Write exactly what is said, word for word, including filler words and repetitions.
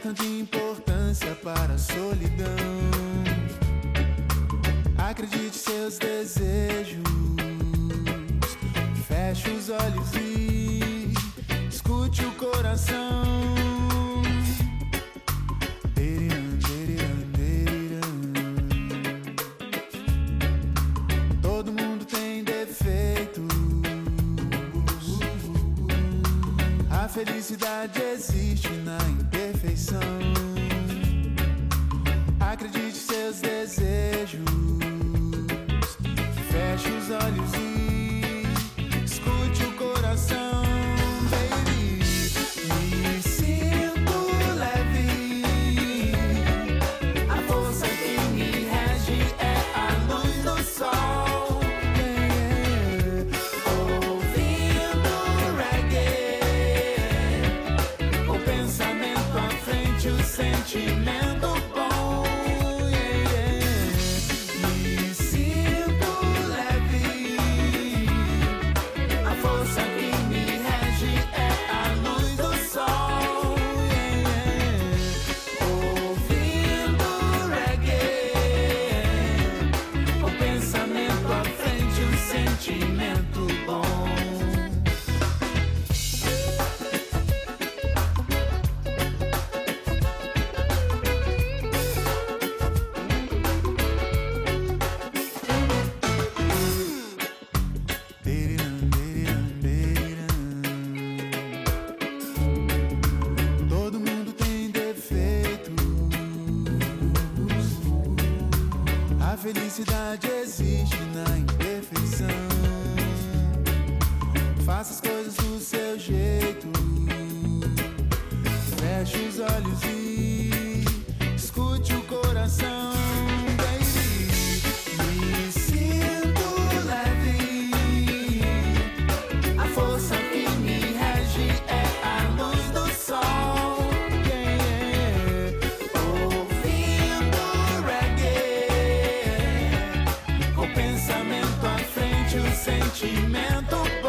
tanta importância para a solidão. Acredite seus desejos, feche os olhos e escute o coração. Deriran, deriran, deriran. Todo mundo tem defeitos, a felicidade existe na imperfeição. Acredite seus desejos, feche os olhos e escute o coração, baby. Me sinto leve, a força que me rege é a luz do sol. Yeah. Ouvindo reggae, o pensamento à frente, o sentimento bom. Sentimento bom. Deriran, deriran, deriran. Todo mundo tem defeitos, a felicidade existe na imperfeição. Faça as coisas do seu jeito, feche os olhos e escute o coração, baby. Me sinto leve, a força que me rege é a luz do sol. Yeah. Ouvindo reggae, o pensamento à frente, o sentimento